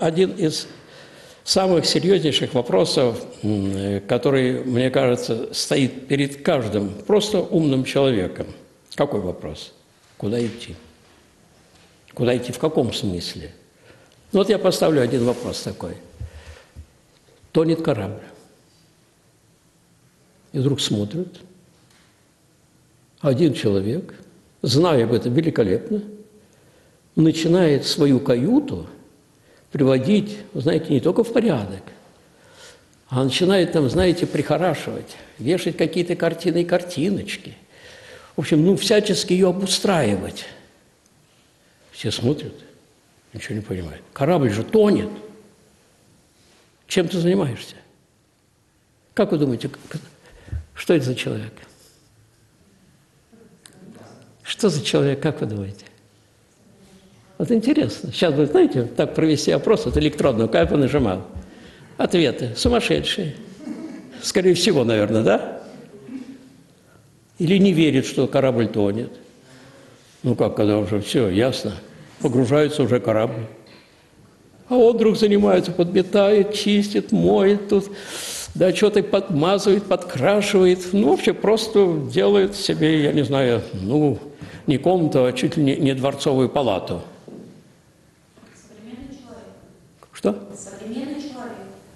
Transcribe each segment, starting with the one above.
один из самых серьезнейших вопросов, который, мне кажется, стоит перед каждым просто умным человеком. Какой вопрос? Куда идти? Куда идти в каком смысле? Ну, вот я поставлю один вопрос такой. Тонет корабль. И вдруг смотрит. Один человек, зная об этом великолепно, начинает свою каюту приводить, вы знаете, не только в порядок, а начинает там, знаете, прихорашивать, вешать какие-то картины и картиночки. В общем, ну, всячески ее обустраивать. Все смотрят, ничего не понимают. Корабль же тонет. Чем ты занимаешься? Как вы думаете, что это за человек? Что за человек, как вы думаете? Вот интересно. Сейчас вы знаете, так провести опрос, вот электронную, как я нажимал. Ответы сумасшедшие. Скорее всего, наверное, да? Или не верит, что корабль тонет. Ну как, когда уже все ясно, погружается уже корабль. А он вдруг занимается, подметает, чистит, моет тут, да, что-то подмазывает, подкрашивает. Ну, вообще просто делает себе, я не знаю, ну, не комнату, а чуть ли не дворцовую палату. Современный человек. Что? Современный человек.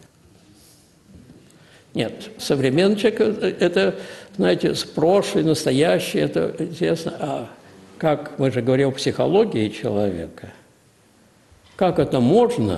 Нет, современный человек – это, знаете, прошлое, настоящее, это интересно. А как мы же говорим о психологии человека, как это можно,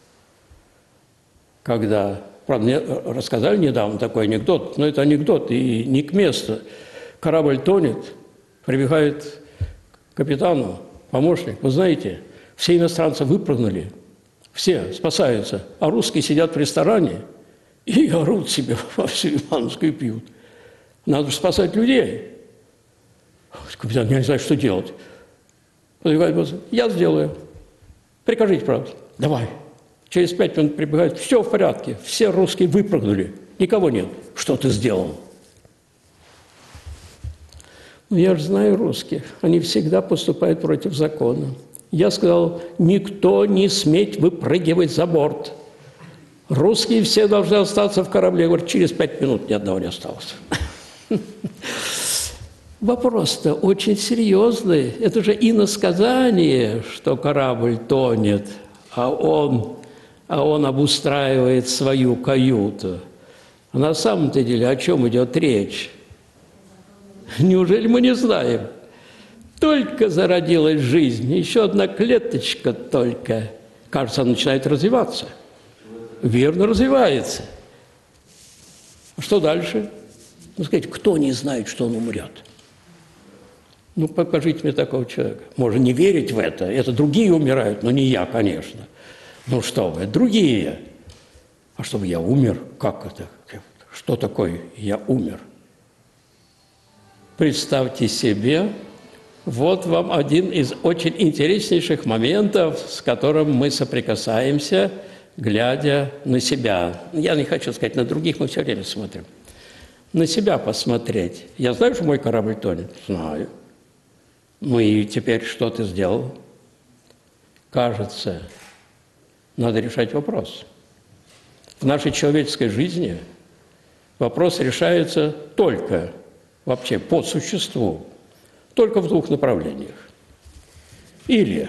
когда… Правда, мне рассказали недавно такой анекдот, но это анекдот и не к месту. Корабль тонет, прибегает к капитану, помощник. Вы знаете, все иностранцы выпрыгнули, все спасаются, а русские сидят в ресторане и орут себе во всю Ивановскую и пьют. Надо же спасать людей. Капитан, я не знаю, что делать. Я сделаю. Прикажите, правда. Давай. Через 5 минут прибегает, все в порядке, все русские выпрыгнули, никого нет. Что ты сделал? Ну, я же знаю русских, они всегда поступают против закона. Я сказал, никто не сметь выпрыгивать за борт. Русские все должны остаться в корабле. Я говорю, через 5 минут ни одного не осталось. Вопрос-то очень серьезный. Это же иносказание, что корабль тонет, а он обустраивает свою каюту. А на самом-то деле о чем идет речь? Неужели мы не знаем? Только зародилась жизнь, еще одна клеточка только. Кажется, она начинает развиваться. Верно развивается. А что дальше? Ну, скажите, кто не знает, что он умрет? Ну, покажите мне такого человека. Можно не верить в это другие умирают, но не я, конечно. Ну что вы, другие. А чтобы я умер? Как это? Что такое я умер? Представьте себе, вот вам один из очень интереснейших моментов, с которым мы соприкасаемся, глядя на себя. Я не хочу сказать на других, мы все время смотрим. На себя посмотреть. Я знаю, что мой корабль тонет? Знаю. Ну и теперь что ты сделал? Кажется, надо решать вопрос. В нашей человеческой жизни вопрос решается только, вообще по существу, только в двух направлениях. Или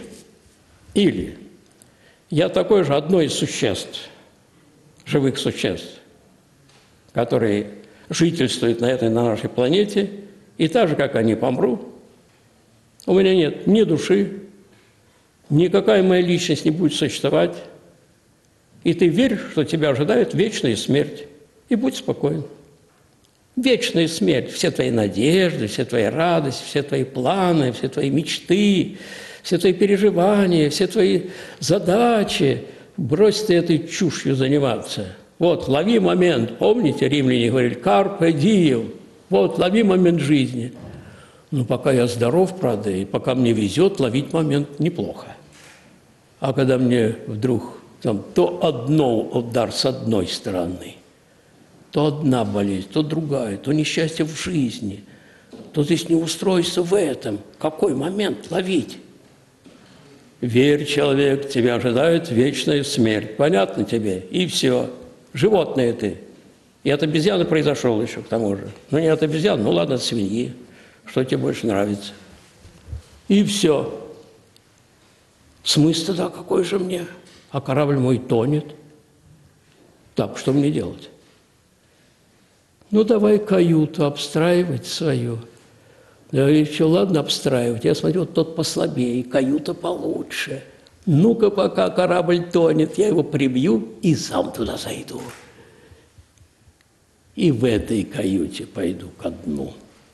я такое же одно из существ, живых существ, которые жительствуют на нашей планете, и так же, как они, помру, у меня нет ни души, никакая моя личность не будет существовать, и ты веришь, что тебя ожидает вечная смерть, и будь спокоен. Вечная смерть, все твои надежды, все твои радости, все твои планы, все твои мечты, все твои переживания, все твои задачи. Брось ты этой чушью заниматься. Вот, лови момент. Помните, римляне говорили «carpe diem». Вот, лови момент жизни. Но пока я здоров, правда, и пока мне везет, ловить момент неплохо. А когда мне вдруг там, то одно удар с одной стороны, то одна болезнь, то другая, то несчастье в жизни, то здесь неустройство в этом. Какой момент ловить? верь, человек, тебя ожидает вечная смерть. Понятно тебе? И все. Животное ты. И от обезьяны произошел еще к тому же. Ну, не от обезьяны, ну ладно, от свиньи. Что тебе больше нравится? И все. Смысл тогда какой же мне? А корабль мой тонет. Так, что мне делать? Ну, давай каюту обстраивать свою. Да еще ладно обстраивать. Я смотрю, вот тот послабее, каюта получше. Ну-ка, пока корабль тонет, я его прибью и сам туда зайду. И в этой каюте пойду ко дну.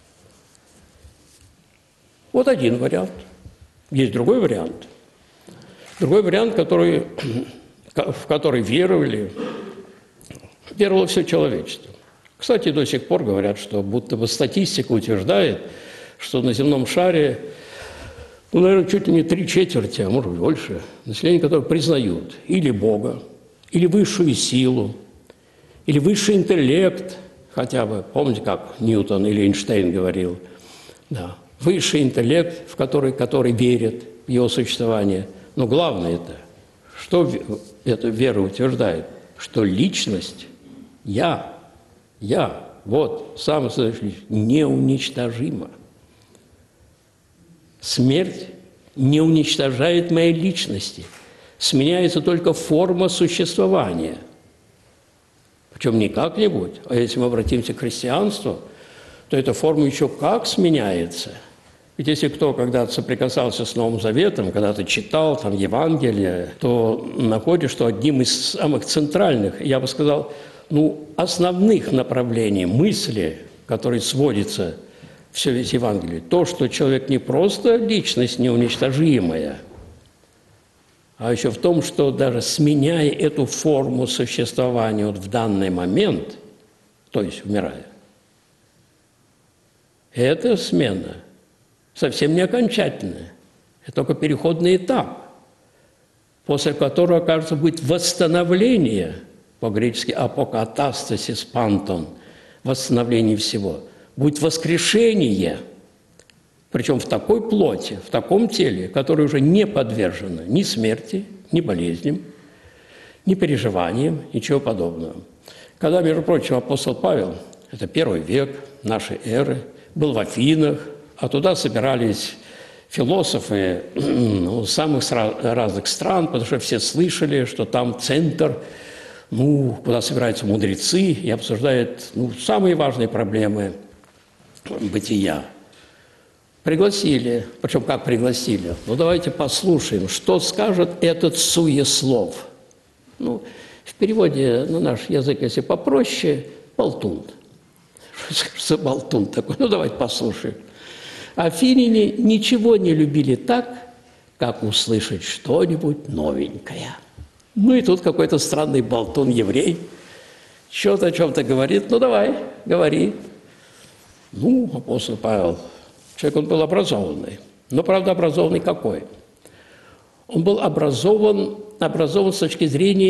Вот один вариант. Есть другой вариант. Другой вариант, в который веровало все человечество. Кстати, до сих пор говорят, что будто бы статистика утверждает, что на земном шаре, ну, наверное, чуть ли не 3/4, а может больше, населения, которые признают или Бога, или высшую силу, или высший интеллект, хотя бы, помните, как Ньютон или Эйнштейн говорил, да, высший интеллект, в который верит в его существование. Но главное это, что эта вера утверждает, что личность, я, вот, самое настоящее, неуничтожима. Смерть не уничтожает моей личности, сменяется только форма существования. Причем не как-нибудь, а если мы обратимся к христианству, то эта форма еще как сменяется. Ведь если кто когда-то соприкасался с Новым Заветом, когда-то читал там Евангелие, то находишь, что одним из самых центральных, я бы сказал, основных направлений мысли, которые сводятся все весь Евангелие, то, что человек не просто личность неуничтожимая, а еще в том, что даже сменяя эту форму существования вот в данный момент, то есть умирая, эта смена совсем не окончательная, это только переходный этап, после которого, кажется, будет восстановление, по-гречески апокатастасис пантон, восстановление всего, будет воскрешение, причем в такой плоти, в таком теле, которое уже не подвержено ни смерти, ни болезням, ни переживаниям, ничего подобного. Когда, между прочим, апостол Павел, это 1 век нашей эры, был в Афинах, а туда собирались философы самых разных стран, потому что все слышали, что там центр, куда собираются мудрецы и обсуждают самые важные проблемы бытия. Пригласили, причем как пригласили? Давайте послушаем, что скажет этот суеслов. В переводе на наш язык, если попроще, болтун. Что скажет за болтун такой? Давайте послушаем. Афиняне ничего не любили так, как услышать что-нибудь новенькое. И тут какой-то странный болтун-еврей что-то о чем-то говорит. Давай, говори. Апостол Павел, человек он был образованный. Но, правда, образованный какой? Он был образован с точки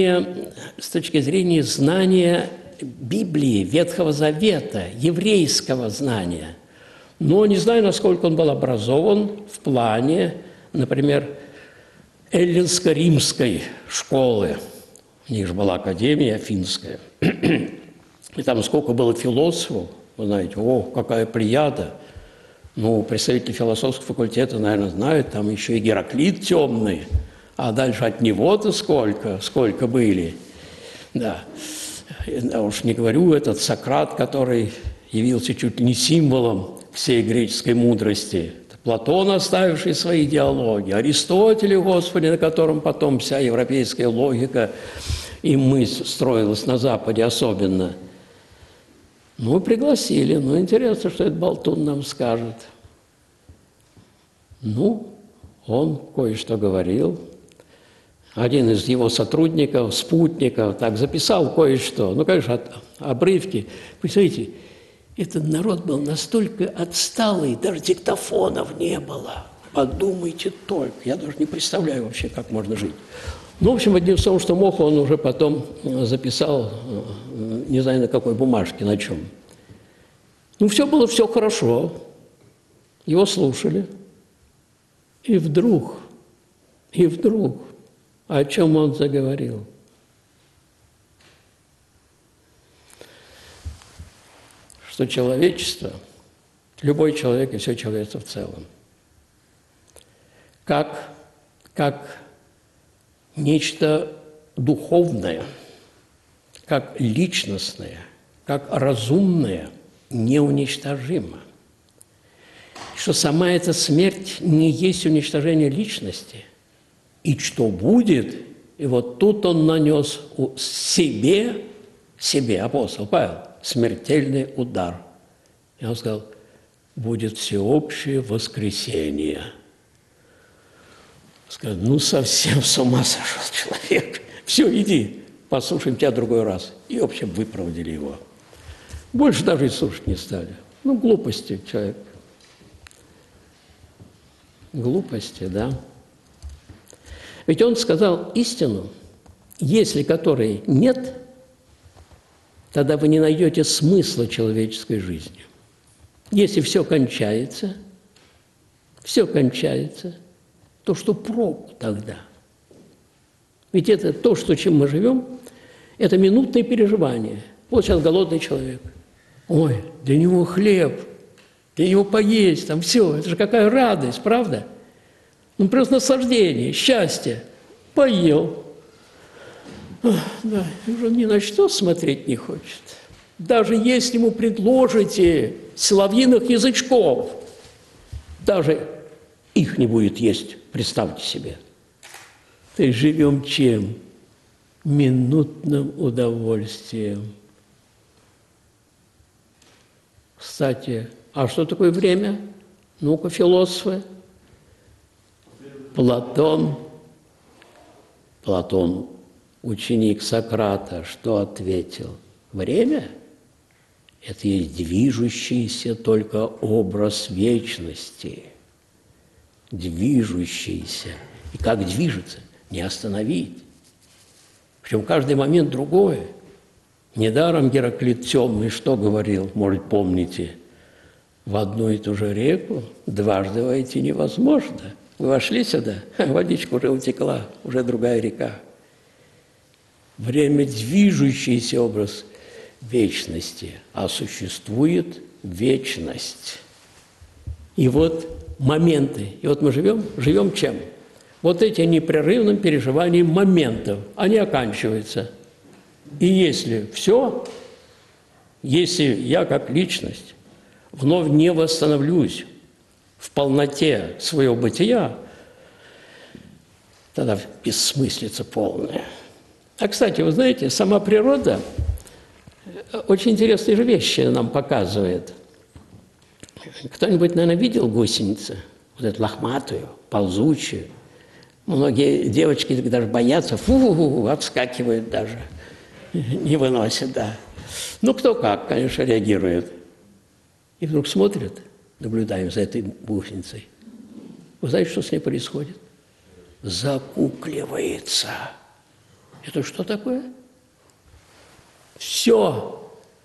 зрения знания Библии, Ветхого Завета, еврейского знания. Но не знаю, насколько он был образован в плане, например, эллинско-римской школы. У них же была академия афинская. И там сколько было философов, вы знаете, какая плеяда. Представители философского факультета, наверное, знают, там еще и Гераклит темный, а дальше от него-то сколько были. Да. Я уж не говорю, этот Сократ, который явился чуть ли не символом всей греческой мудрости. Платон, оставивший свои диалоги, Аристотель, Господи, на котором потом вся европейская логика и мысль строилась на Западе особенно. Пригласили. Интересно, что этот болтун нам скажет. Он кое-что говорил. Один из его сотрудников, спутников, так записал кое-что. Конечно, обрывки. Представляете, этот народ был настолько отсталый, даже диктофонов не было. Подумайте только. Я даже не представляю вообще, как можно жить. В общем, одним словом, что мог, он уже потом записал, не знаю, на какой бумажке, на чем. Все было хорошо. Его слушали. И вдруг И вдруг, о чем он заговорил? Что человечество, любой человек и все человечество в целом, как нечто духовное, как личностное, как разумное, неуничтожимо. Что сама эта смерть не есть уничтожение личности. И что будет, и вот тут он нанес себе, апостол Павел, смертельный удар. И он сказал, будет всеобщее воскресение. Сказал, ну совсем с ума сошел человек. Все, иди, послушаем тебя другой раз. И, в общем, выпроводили его. Больше даже и слушать не стали. Ну, глупости человек. Глупости, да. Ведь он сказал истину, если которой нет, тогда вы не найдете смысла человеческой жизни. Если все кончается, то что прок тогда? Ведь это то, чем мы живем, это минутное переживание. Вот сейчас голодный человек. Ой, для него хлеб, для него поесть, там все. Это же какая радость, правда? Ну, просто наслаждение, счастье. Поел. Да, уже ни на что смотреть не хочет. Даже если ему предложите соловьиных язычков, даже их не будет есть, представьте себе. То есть живем чем? Минутным удовольствием. Кстати, а что такое время? Ну-ка, философы. Платон, ученик Сократа, что ответил? Время – это есть движущийся только образ вечности. Движущийся. И как движется? Не остановить. Причем каждый момент другое. Недаром Гераклит Темный что говорил, может, помните? В одну и ту же реку дважды войти невозможно. Вы вошли сюда, водичка уже утекла, уже другая река. Время – движущийся образ вечности, а существует вечность. И вот моменты. И вот мы живем чем? Вот этим непрерывным переживанием моментов. Они оканчиваются. И если я как личность вновь не восстановлюсь в полноте своего бытия, тогда бессмыслица полная. А, кстати, вы знаете, сама природа очень интересные же вещи нам показывает. Кто-нибудь, наверное, видел гусеницу? Вот эту лохматую, ползучую. Многие девочки даже боятся, отскакивают даже. Не выносят, да. Ну, кто как, конечно, реагирует. И вдруг смотрят, наблюдаем за этой гусеницей. Вы знаете, что с ней происходит? Закукливается. Это что такое? Все.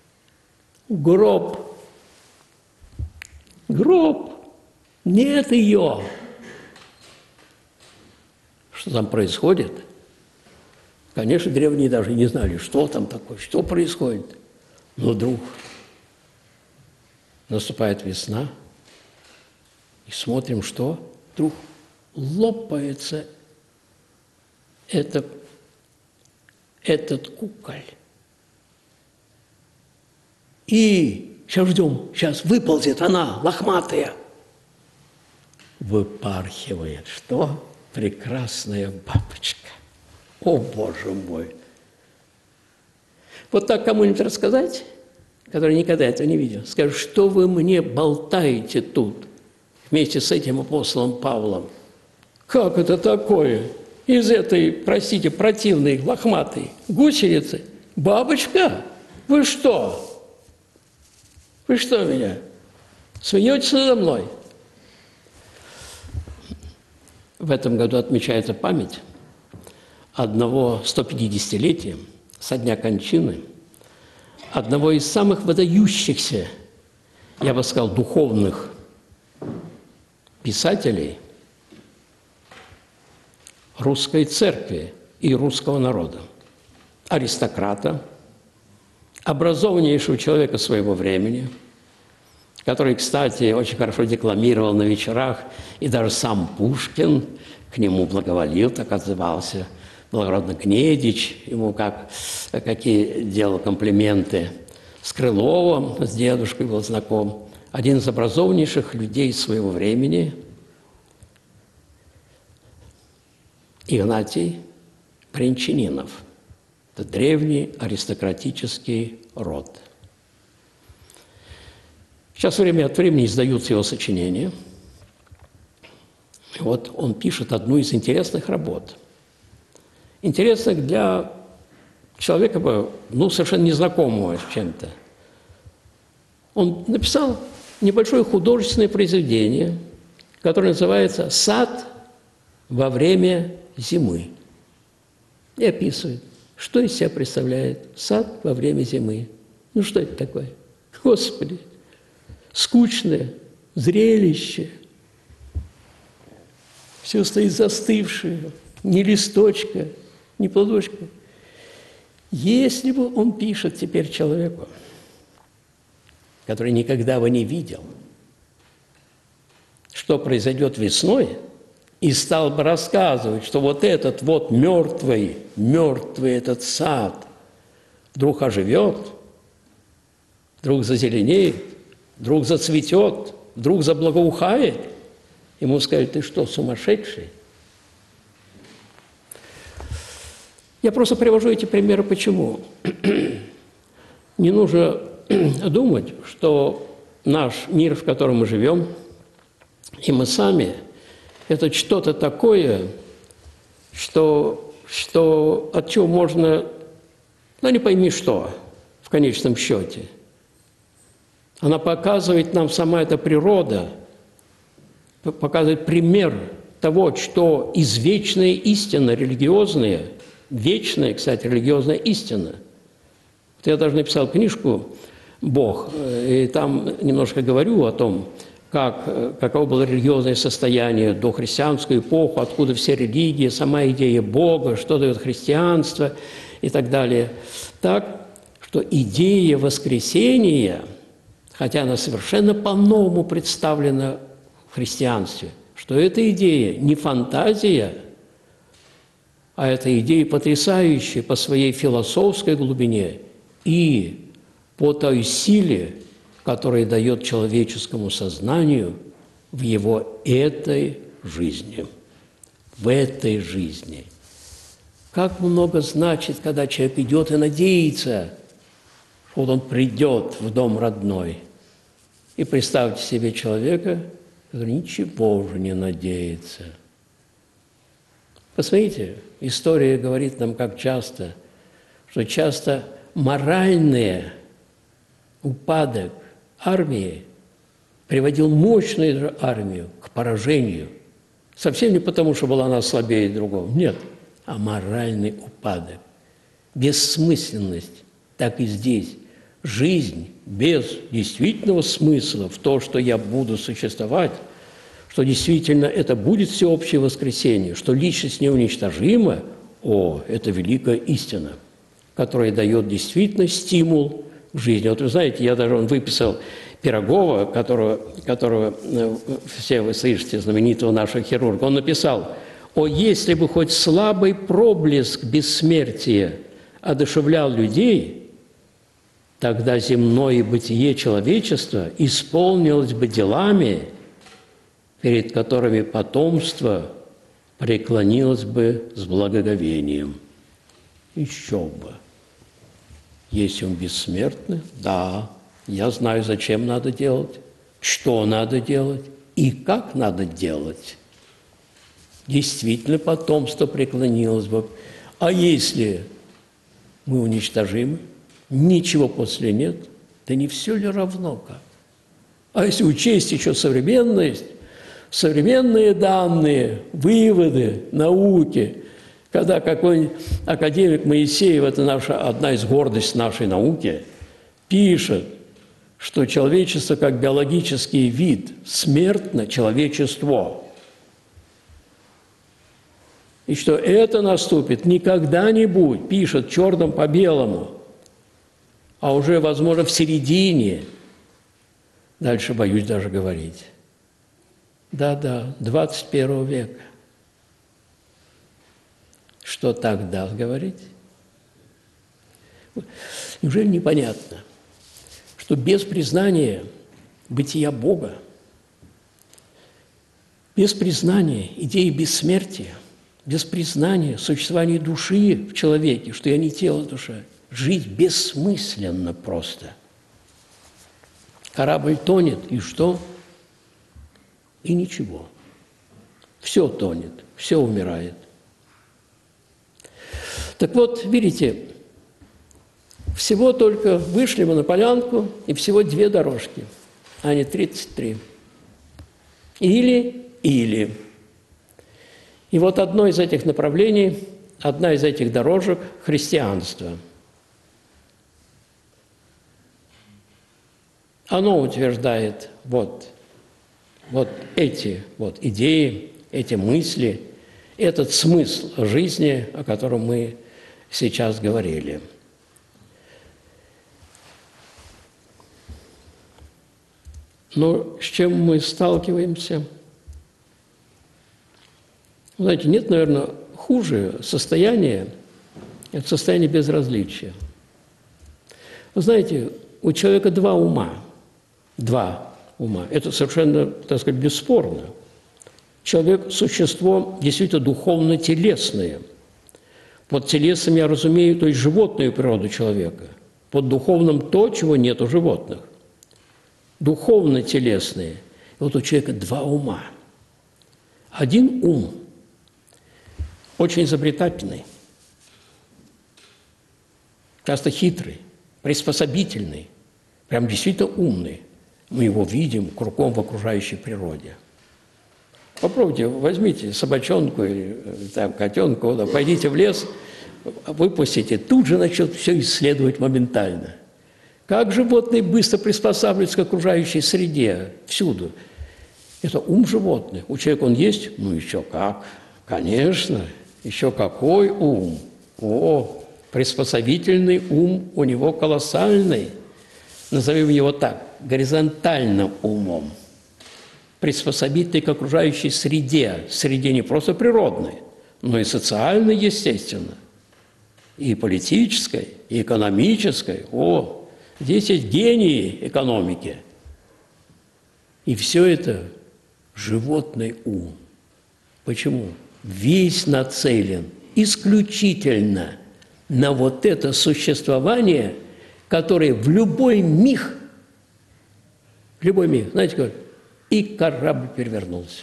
Гроб. Нет ее. Что там происходит? Конечно, древние даже не знали, что там такое, что происходит. Но вдруг наступает весна, и смотрим, что вдруг лопается этот куколь. И сейчас ждем, сейчас выползет она, лохматая. Выпархивает. Что? Прекрасная бабочка. О, Боже мой! Вот так кому-нибудь рассказать, который никогда этого не видел, скажет, что вы мне болтаете тут вместе с этим апостолом Павлом? Как это такое? Из этой, простите, противной, лохматой гусеницы бабочка? Вы что? Вы что меня? Смеетесь надо мной? В этом году отмечается память одного 150-летия со дня кончины одного из самых выдающихся, я бы сказал, духовных писателей русской церкви и русского народа, аристократа, образованнейшего человека своего времени, который, кстати, очень хорошо декламировал на вечерах, и даже сам Пушкин к нему благоволил, так отзывался, благородно Гнедич, ему какие делал комплименты. С Крыловым, с дедушкой был знаком. Один из образованнейших людей своего времени, Игнатий Брянчанинов. Это древний аристократический род. Сейчас время от времени издаются его сочинения. И вот он пишет одну из интересных работ. Интересных для человека, совершенно незнакомого с чем-то. Он написал небольшое художественное произведение, которое называется «Сад во время зимы». И описывает, что из себя представляет сад во время зимы. Что это такое? Господи! Скучное зрелище. Все стоит застывшее, ни листочка, ни плодочка. Если бы он пишет теперь человеку, который никогда бы не видел, что произойдет весной, и стал бы рассказывать, что вот этот вот мертвый этот сад вдруг оживет, вдруг зазеленеет, вдруг зацветет, вдруг заблагоухает, ему сказали: ты что, сумасшедший? Я просто привожу эти примеры почему? Не нужно думать, что наш мир, в котором мы живем, и мы сами, это что-то такое, от чего можно, не пойми что, в конечном счете. Она показывает нам, сама эта природа, показывает пример того, что извечная истина религиозная, вечная, кстати, религиозная истина. Вот я даже написал книжку «Бог», и там немножко говорю о том, каково было религиозное состояние до христианскую эпоху, откуда все религии, сама идея Бога, что дает христианство и так далее. Так, что идея воскресения, хотя она совершенно по-новому представлена в христианстве, что эта идея не фантазия, а это идея потрясающая по своей философской глубине и по той силе, которая дает человеческому сознанию в его этой жизни. В этой жизни. Как много значит, когда человек идет и надеется, что вот он придет в дом родной. И представьте себе человека, который ничего уже не надеется. Посмотрите, история говорит нам, как часто, что часто моральный упадок армии приводил мощную армию к поражению. Совсем не потому, что была она слабее другого. Нет, а моральный упадок. Бессмысленность. Так и здесь. Жизнь без действительного смысла в то, что я буду существовать, что действительно это будет всеобщее воскресение, что личность неуничтожима, это великая истина, которая дает действительно стимул к жизни. Вот вы знаете, он выписал Пирогова, которого все вы слышите, знаменитого нашего хирурга, он написал: если бы хоть слабый проблеск бессмертия одушевлял людей, тогда земное бытие человечества исполнилось бы делами, перед которыми потомство преклонилось бы с благоговением. Еще бы. Если он бессмертный, да, я знаю, зачем надо делать, что надо делать и как надо делать. Действительно, потомство преклонилось бы. А если мы уничтожим, ничего после нет, да не все ли равно как? А если учесть еще современность, современные данные, выводы науки, когда какой-нибудь академик Моисеев, это одна из гордостей нашей науки, пишет, что человечество как биологический вид смертно человечество. И что это наступит не когда-нибудь, пишет черным по белому, а уже, возможно, в середине. Дальше боюсь даже говорить. Да-да, 21 века. Что тогда говорить? Неужели непонятно, что без признания бытия Бога, без признания идеи бессмертия, без признания существования души в человеке, что я не тело, душа, жить бессмысленно просто. Корабль тонет, и что? И ничего. Все тонет, все умирает. Так вот, видите, всего только вышли мы на полянку, и всего 2 дорожки, а не 33. Или. И вот одно из этих направлений, одна из этих дорожек – христианство. Оно утверждает вот эти идеи, эти мысли, этот смысл жизни, о котором мы сейчас говорили. Но с чем мы сталкиваемся? Знаете, нет, наверное, хуже состояния, это состояние безразличия. Вы знаете, у человека 2 ума. 2 ума. Это совершенно, так сказать, бесспорно. Человек – существо действительно духовно-телесное. Под телесом я разумею, то есть животную природу человека. Под духовным то, чего нет у животных. Духовно-телесные. И вот у человека 2 ума. Один ум очень изобретательный, часто хитрый, приспособительный, прям действительно умный. Мы его видим кругом в окружающей природе. Попробуйте, возьмите собачонку или там, котенка, да, пойдите в лес, выпустите, тут же начнет все исследовать моментально. Как животные быстро приспосабливаются к окружающей среде, всюду. Это ум животных. У человека он есть? Ну, еще как. Конечно. Еще какой ум. О, приспособительный ум у него колоссальный. Назовем его так, горизонтальным умом. Приспособительный к окружающей среде. Среде не просто природной, но и социальной, естественно. И политической, и экономической. О, здесь есть гении экономики. И все это животный ум. Почему? Весь нацелен исключительно на вот это существование, которое в любой миг, знаете как, и корабль перевернулся.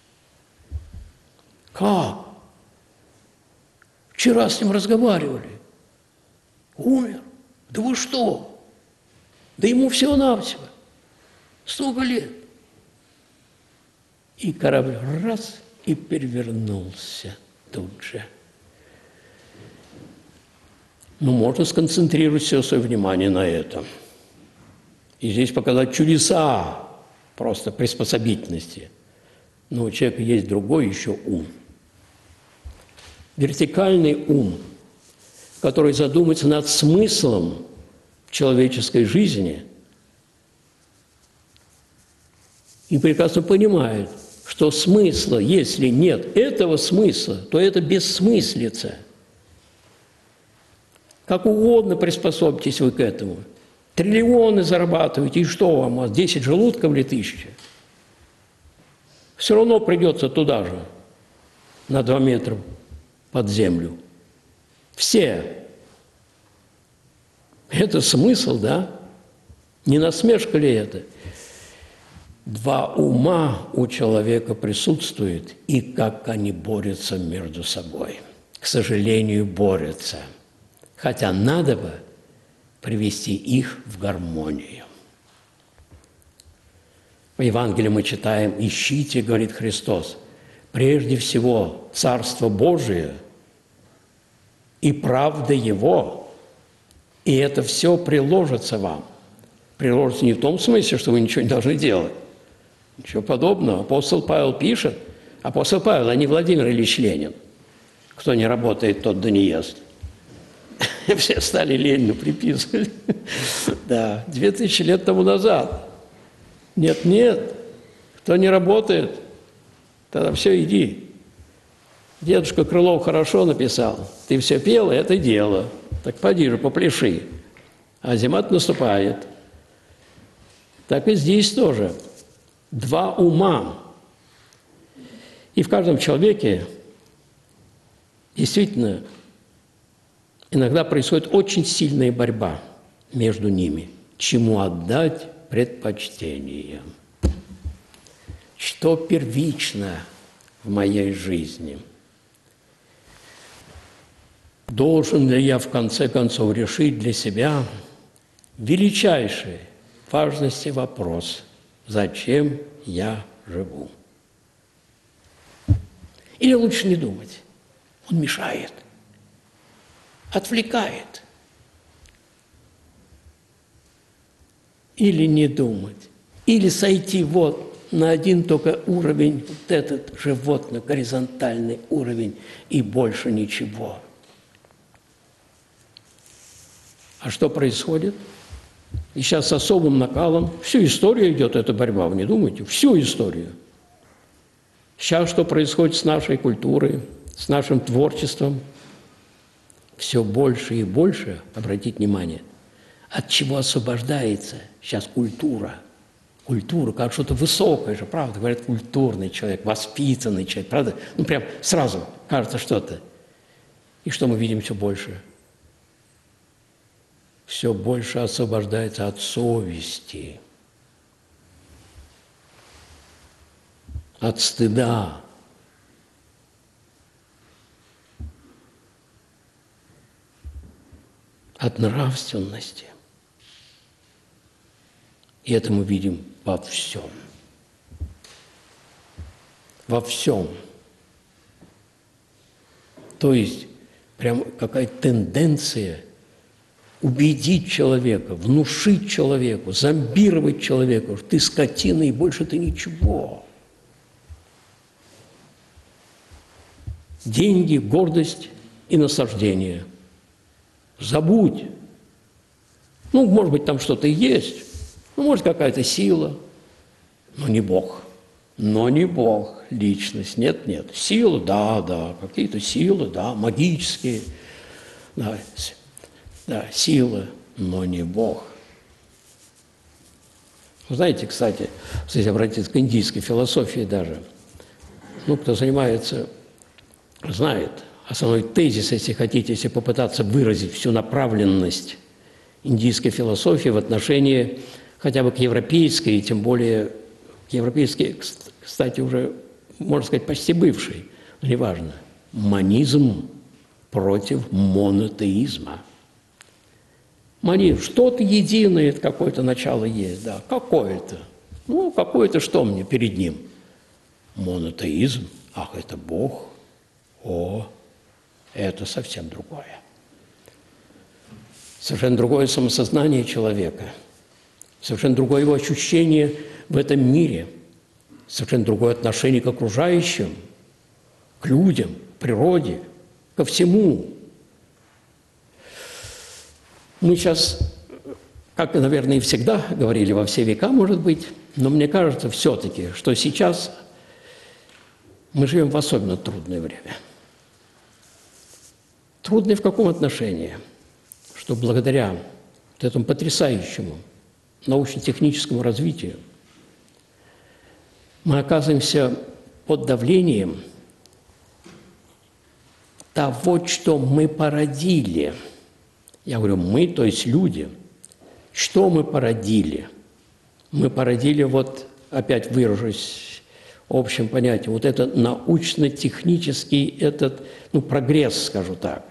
Как? Вчера с ним разговаривали. Умер. Да вы что? Да ему всего-навсего столько лет. И корабль раз и перевернулся тут же. Ну, можно сконцентрировать все свое внимание на этом. И здесь показать чудеса просто приспособительности. Но у человека есть другой еще ум. Вертикальный ум, который задумается над смыслом человеческой жизни и прекрасно понимает, что смысла, если нет этого смысла, то это бессмыслица. Как угодно приспособьтесь вы к этому. Триллионы зарабатываете, и что вам, 10 желудков или 1000? Все равно придется туда же, на 2 метра под землю. Все. Это смысл, да? Не насмешка ли это? 2 ума у человека присутствуют, и как они борются между собой. К сожалению, борются. Хотя надо бы привести их в гармонию. В Евангелии мы читаем: «Ищите, — говорит Христос, — прежде всего Царство Божие и правда Его, и это все приложится вам». Приложится не в том смысле, что вы ничего не должны делать. Ничего подобного. Апостол Павел пишет, апостол Павел, а не Владимир Ильич Ленин. Кто не работает, тот да не ест. Все стали Ленину приписывать. Да, 2000 лет тому назад. Нет, кто не работает, тогда все, иди. Дедушка Крылов хорошо написал. Ты все пела, это дело. Так поди же, попляши. А зима наступает. Так и здесь тоже. Два ума. И в каждом человеке действительно иногда происходит очень сильная борьба между ними. Чему отдать предпочтение? Что первично в моей жизни? Должен ли я в конце концов решить для себя величайший важности вопрос: зачем я живу? Или лучше не думать? Он мешает, отвлекает. Или не думать, или сойти вот на один только уровень, вот этот животно-горизонтальный уровень, и больше ничего. А что происходит? И сейчас с особым накалом, всю историю идет эта борьба, вы не думайте, всю историю. Сейчас что происходит с нашей культурой, с нашим творчеством? Все больше и больше, обратите внимание, от чего освобождается сейчас культура. Культура, как что-то высокое же, правда, говорят, культурный человек, воспитанный человек, правда? Ну, прям сразу кажется что-то. И что мы видим все больше? Все больше освобождается от совести, от стыда, от нравственности. И это мы видим во всем. Во всем. То есть прям какая-то тенденция убедить человека, внушить человеку, зомбировать человека, что ты скотина и больше ты ничего. Деньги, гордость и наслаждение. Забудь. Ну, может быть, там что-то и есть. Ну, может, какая-то сила. Но не Бог. Но не Бог. Личность. Нет. Силы, да. Какие-то силы, да. Магические. Да, сила, но не Бог. Вы знаете, кстати, если обратиться к индийской философии даже, ну, кто занимается, знает основной тезис, если хотите, если попытаться выразить всю направленность индийской философии в отношении хотя бы к европейской, и тем более к европейской, кстати, уже, можно сказать, почти бывшей, но неважно, монизм против монотеизма. Монизм, что-то единое, какое-то начало есть, да, какое-то. Ну, какое-то что мне перед ним? Монотеизм, ах, это Бог, это совсем другое. Совершенно другое самосознание человека, совершенно другое его ощущение в этом мире, совершенно другое отношение к окружающим, к людям, к природе, ко всему. Мы сейчас, как, наверное, и всегда говорили во все века, может быть, но мне кажется все-таки, что сейчас мы живем в особенно трудное время. Трудное в каком отношении? Что благодаря вот этому потрясающему научно-техническому развитию мы оказываемся под давлением того, что мы породили. Я говорю «мы», то есть люди. Что мы породили? Мы породили, вот опять выражусь общим понятием, вот этот научно-технический этот, прогресс, скажу так.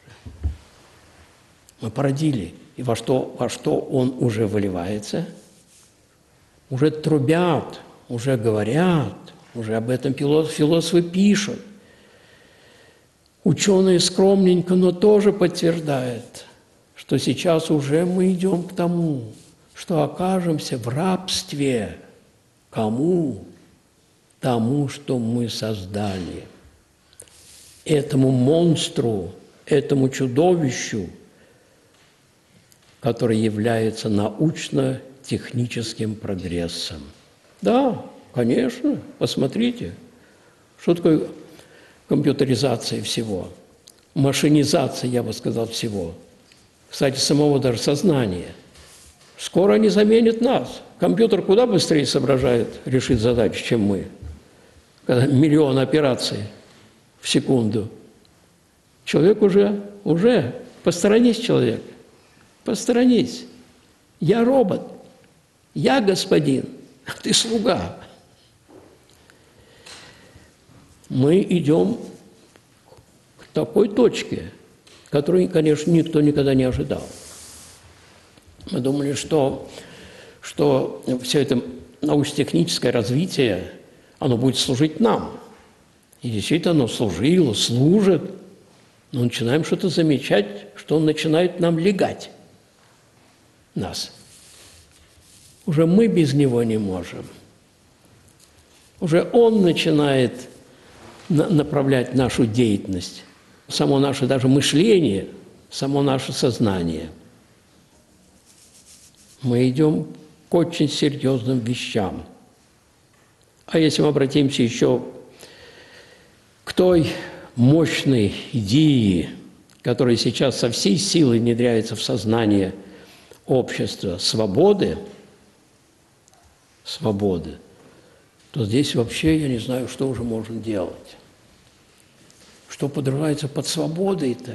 Мы породили. И во что он уже выливается? Уже трубят, уже говорят, уже об этом философы пишут. Ученые скромненько, но тоже подтверждают, что сейчас уже мы идем к тому, что окажемся в рабстве. Кому? Тому, что мы создали. этому монстру, этому чудовищу, который является научно-техническим прогрессом. Да, конечно, посмотрите, что такое компьютеризация всего, машинизация, я бы сказал, всего. Кстати, самого даже сознания. Скоро они заменят нас. Компьютер куда быстрее соображает, решит задачу, чем мы. Когда миллион операций в секунду. Человек уже, посторонись, человек, посторонись. Я робот, я господин, а ты слуга. Мы идем к такой точке, которую, конечно, никто никогда не ожидал. Мы думали, что все это научно-техническое развитие, оно будет служить нам. И действительно, оно служило, служит. Но начинаем что-то замечать, что он начинает нам легать нас. Уже мы без него не можем. Уже он начинает направлять нашу деятельность, само наше даже мышление, само наше сознание. Мы идем к очень серьезным вещам. А если мы обратимся еще к той мощной идее, которая сейчас со всей силой внедряется в сознание общества свободы, то здесь вообще я не знаю, что уже можно делать. Что подразумевается под свободой-то?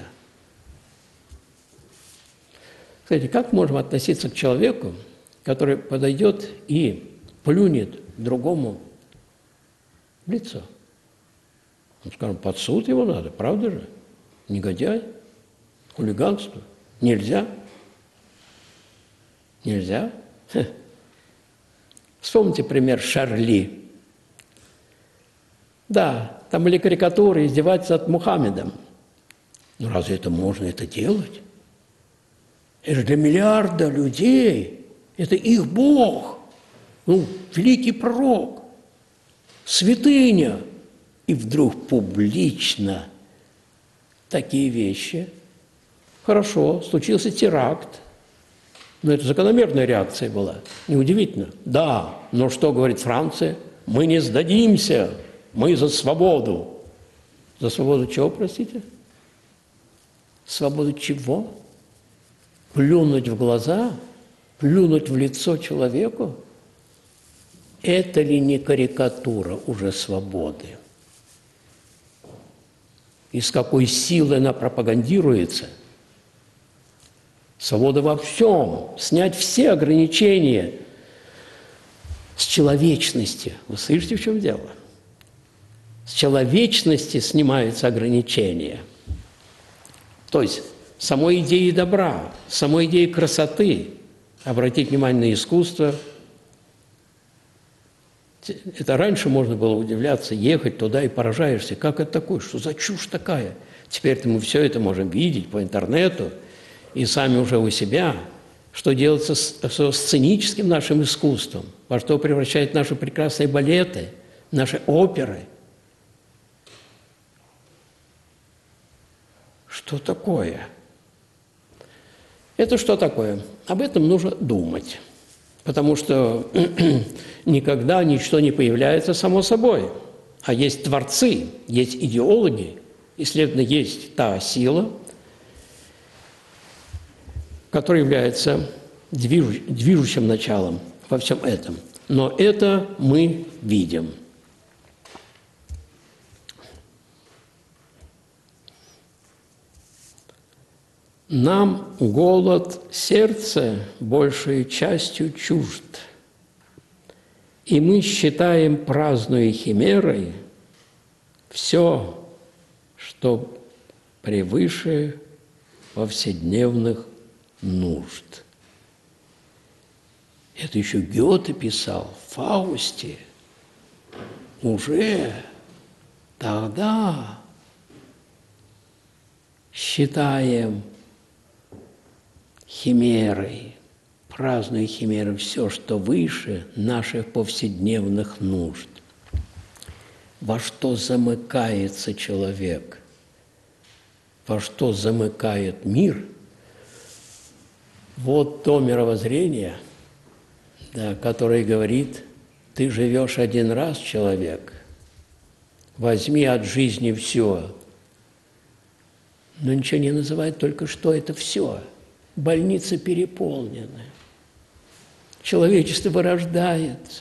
Кстати, как можем относиться к человеку, который подойдет и плюнет другому в лицо? Он скажет, под суд его надо, правда же? Негодяй, хулиганство. Нельзя. Нельзя. Вспомните пример Шарли. Да, там были карикатуры, издеваться над Мухаммедом. Ну разве это можно это делать? Это же для миллиарда людей. Это их Бог. Ну, великий пророк. Святыня. И вдруг публично такие вещи. Хорошо, случился теракт. Но это закономерная реакция была. Неудивительно. Да, но что говорит Франция? Мы не сдадимся. Мы за свободу. За свободу чего, простите? Свободу чего? Плюнуть в глаза? Плюнуть в лицо человеку? Это ли не карикатура уже свободы? И с какой силой она пропагандируется? Свобода во всем, снять все ограничения с человечности. Вы слышите, в чем дело? С человечности снимаются ограничения. То есть самой идеи добра, самой идеи красоты. Обратить внимание на искусство. Это раньше можно было удивляться, ехать туда и поражаешься. Как это такое? Что за чушь такая? Теперь-то мы все это можем видеть по интернету и сами уже у себя. Что делается со сценическим нашим искусством? Во что превращают наши прекрасные балеты, наши оперы? Что такое? Это что такое? Об этом нужно думать. Потому что никогда ничто не появляется само собой. А есть творцы, есть идеологи, и, следовательно, есть та сила, которая является движущим началом во всем этом. Но это мы видим. Нам голод сердца большей частью чужд, и мы считаем праздной химерой все, что превыше повседневных нужд. Это еще Гёте писал в Фаусте. Уже тогда считаем химерой, праздную химерой все, что выше наших повседневных нужд. Во что замыкается человек? во что замыкает мир, вот то мировоззрение, да, которое говорит: ты живешь один раз, человек, возьми от жизни все. Но ничего не называет, только что это все. Больница переполнена. Человечество вырождается.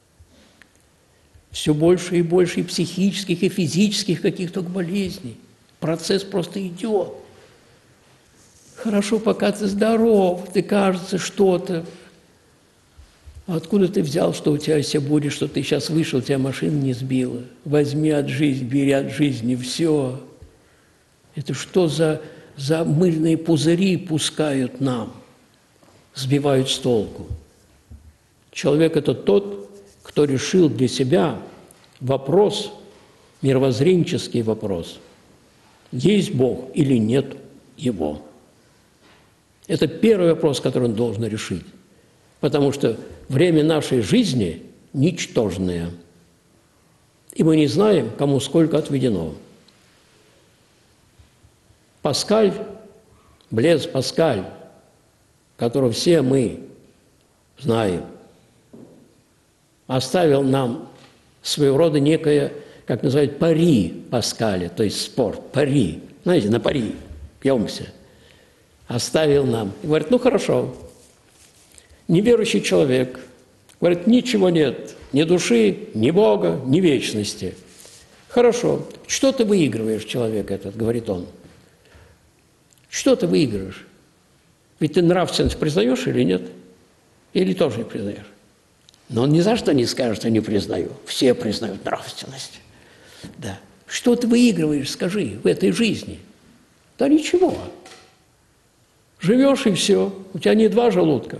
Все больше и больше и психических, и физических каких-то болезней. Процесс просто идет. Хорошо, пока ты здоров, ты, кажется, что-то. Откуда ты взял, что у тебя все будет, что ты сейчас вышел, тебя машина не сбила? Возьми от жизни, бери от жизни все. Это что за мыльные пузыри пускают нам, сбивают с толку? Человек – это тот, кто решил для себя вопрос, мировоззренческий вопрос, есть Бог или нет Его. Это первый вопрос, который он должен решить, потому что время нашей жизни ничтожное, и мы не знаем, кому сколько отведено. Паскаль, Блез Паскаль, которого все мы знаем, оставил нам своего рода некое, как называют, пари Паскаля, то есть спорт, пари. Знаете, на пари пьемся. Оставил нам. И говорит: ну хорошо, неверующий человек, говорит, ничего нет, ни души, ни Бога, ни вечности. Хорошо, что ты выигрываешь, человек этот, говорит он. Что ты выигрываешь? Ведь ты нравственность признаешь или нет? Или тоже не признаешь? Но он ни за что не скажет, что не признаю. Все признают нравственность. Да. Что ты выигрываешь, скажи, в этой жизни? Да ничего. Живешь и все. У тебя не два желудка.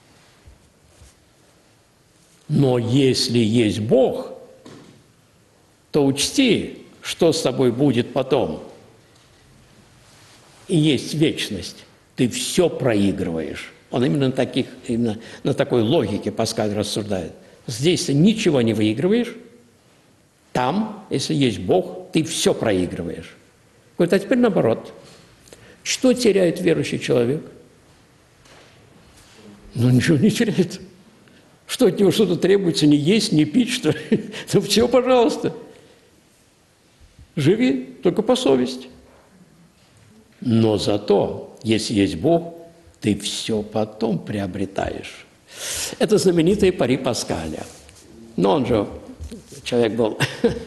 Но если есть Бог, то учти, что с тобой будет потом. И есть вечность. Ты все проигрываешь. Он именно на такой логике Паскаль рассуждает. Здесь ты ничего не выигрываешь. Там, если есть Бог, ты все проигрываешь. Говорит, а теперь наоборот. Что теряет верующий человек? Ну, ничего не теряет. Что от него что-то требуется? Не есть, не пить, что ли? Ну, все, пожалуйста. Живи только по совести. Но зато, если есть Бог, ты все потом приобретаешь. Это знаменитые пари Паскаля. Но он же, человек был,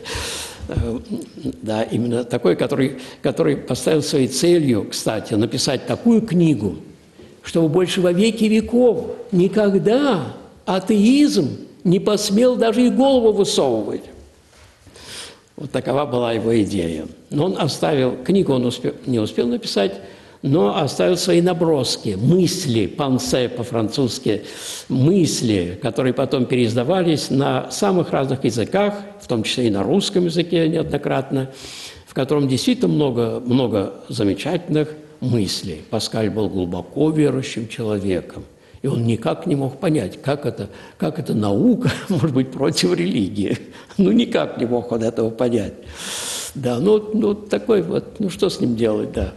да, именно такой, который поставил своей целью, кстати, написать такую книгу, чтобы больше во веки веков никогда атеизм не посмел даже и голову высовывать. Вот такова была его идея. Но он оставил, книгу он не успел написать, но оставил свои наброски, мысли, пансе по-французски, мысли, которые потом переиздавались на самых разных языках, в том числе и на русском языке неоднократно, в котором действительно много замечательных мыслей. Паскаль был глубоко верующим человеком, и он никак не мог понять, как это наука может быть против религии. Ну, никак не мог он этого понять. Да, ну такой вот, ну что с ним делать, да.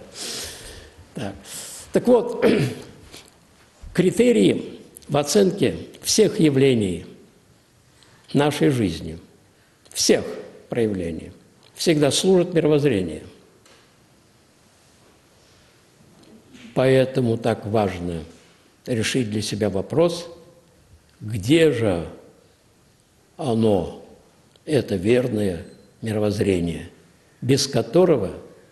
Так вот, критерии в оценке всех явлений нашей жизни, всех проявлений, всегда служат мировоззрению. Поэтому так важно решить для себя вопрос, где же оно, это верное мировоззрение, без которого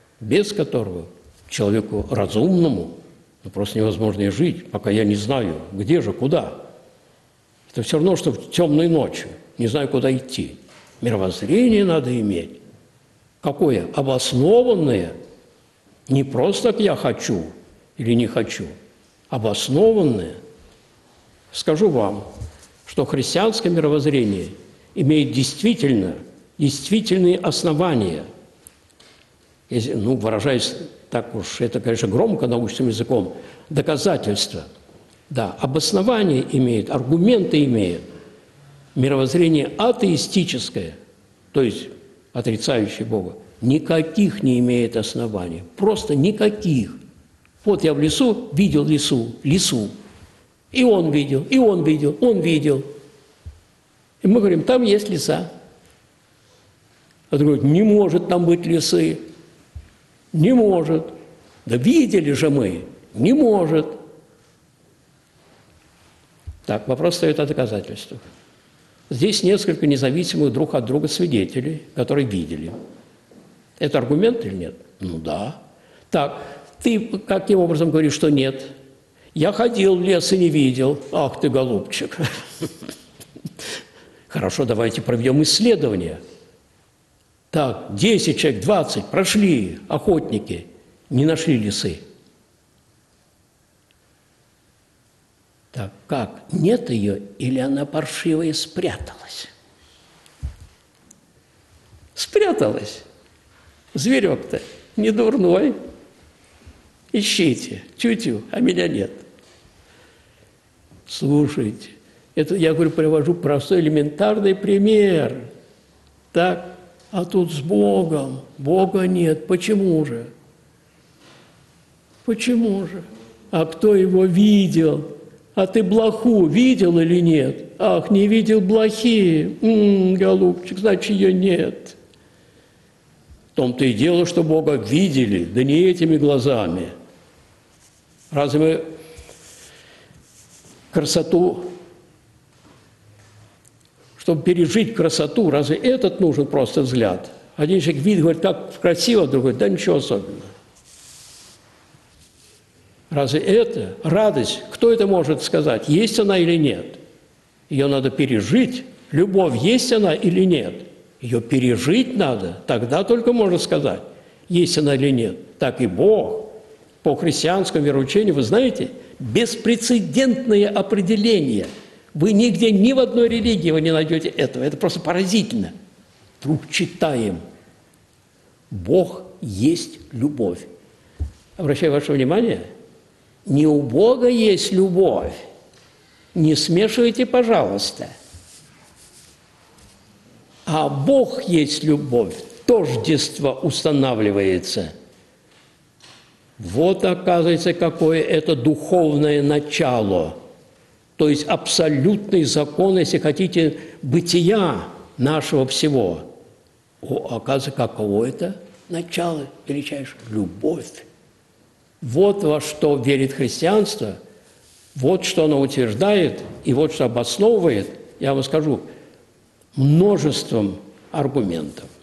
человеку разумному просто невозможно и жить, пока я не знаю, где же, куда. Это все равно, что в темной ночью, не знаю, куда идти. Мировоззрение надо иметь. Какое? Обоснованное. Не просто «я хочу» или «не хочу», обоснованное. Скажу вам, что христианское мировоззрение имеет действительные основания. Если, выражаясь так уж, это, конечно, громко научным языком, доказательства. Да, обоснование имеет, аргументы имеет. Мировоззрение атеистическое, то есть отрицающее Бога, никаких не имеет оснований. Просто никаких. Вот я в лесу видел лису. И он видел, и он видел, он видел. И мы говорим, там есть лиса. А он говорит, не может там быть лисы. Не может. Да видели же мы. Не может. Так, вопрос стоит о доказательствах. Здесь несколько независимых друг от друга свидетелей, которые видели. Это аргумент или нет? Ну да. Так, ты каким образом говоришь, что нет? Я ходил в лес и не видел. Ах ты, голубчик. Хорошо, давайте проведем исследование. Так, 10 человек, 20 прошли, охотники, не нашли лисы. Так, как? Нет ее или она паршивая спряталась? Спряталась. Зверек-то не дурной. Ищите. Тю-тю, а меня нет. Слушайте, это я, говорю, привожу простой элементарный пример. Так, а тут с Богом. Бога нет. Почему же? Почему же? А кто его видел? А ты блоху видел или нет? Ах, не видел блохи. Голубчик, значит, ее нет. В том-то и дело, что Бога видели, да не этими глазами. Разве мы красоту, чтобы пережить красоту, разве этот нужен просто взгляд? Один человек видит, говорит, как красиво, другой, да ничего особенного. Разве это радость? Кто это может сказать? Есть она или нет? Ее надо пережить. Любовь есть она или нет? Ее пережить надо. Тогда только можно сказать, есть она или нет. Так и Бог по христианскому вероучению, вы знаете, беспрецедентное определение. Вы нигде, ни в одной религии вы не найдете этого. Это просто поразительно. Вдруг читаем. Бог есть любовь. Обращаю ваше внимание, не у Бога есть любовь. Не смешивайте, пожалуйста. А Бог есть любовь. Тождество устанавливается. Вот, оказывается, какое это духовное начало. То есть абсолютный закон, если хотите, бытия нашего всего. Оказывается, каково это начало величайшее? Любовь. Вот во что верит христианство, вот что оно утверждает, и вот что обосновывает, я вам скажу, множеством аргументов.